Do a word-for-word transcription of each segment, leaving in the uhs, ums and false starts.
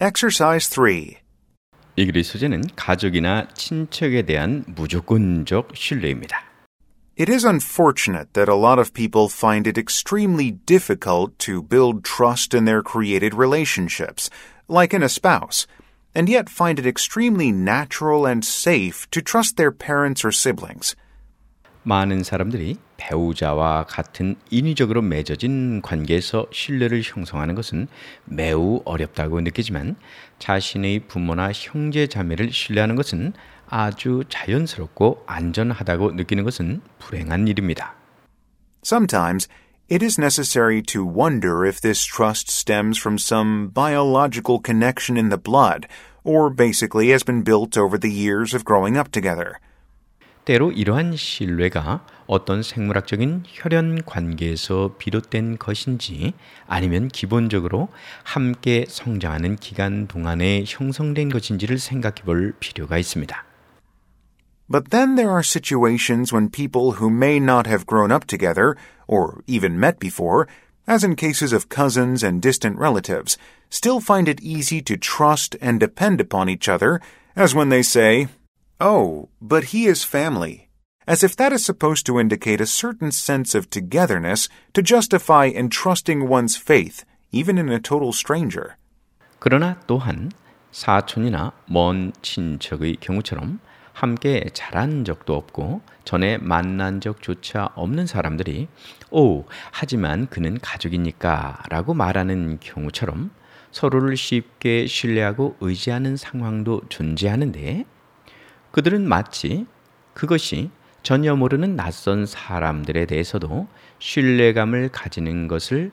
Exercise three. 이 글의 소재는 가족이나 친척에 대한 무조건적 신뢰입니다. It is unfortunate that a lot of people find it extremely difficult to build trust in their created relationships, like in a spouse, and yet find it extremely natural and safe to trust their parents or siblings. 많은 사람들이 배우자와 같은 인위적으로 맺어진 관계에서 신뢰를 형성하는 것은 매우 어렵다고 느끼지만 자신의 부모나 형제 자매를 신뢰하는 것은 아주 자연스럽고 안전하다고 느끼는 것은 불행한 일입니다. Sometimes, it is necessary to wonder if this trust stems from some biological connection in the blood, or basically has been built over the years of growing up together. 때로 이러한 신뢰가 어떤 생물학적인 혈연 관계에서 비롯된 것인지 아니면 기본적으로 함께 성장하는 기간 동안에 형성된 것인지를 생각해 볼 필요가 있습니다. But then there are situations when people who may not have grown up together, or even met before, as in cases of cousins and distant relatives, still find it easy to trust and depend upon each other, as when they say, "Oh, but he is family," as if that is supposed to indicate a certain sense of togetherness to justify entrusting one's faith, even in a total stranger. 그러나 또한 사촌이나 먼 친척의 경우처럼 함께 자란 적도 없고 전에 만난 적조차 없는 사람들이 오, 하지만 그는 가족이니까 라고 말하는 경우처럼 서로를 쉽게 신뢰하고 의지하는 상황도 존재하는데 그들은 마치 그것이 전혀 모르는 낯선 사람들에 대해서도 신뢰감을 가지는 것을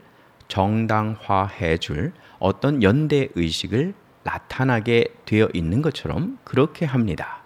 정당화해 줄 어떤 연대 의식을 나타나게 되어 있는 것처럼 그렇게 합니다.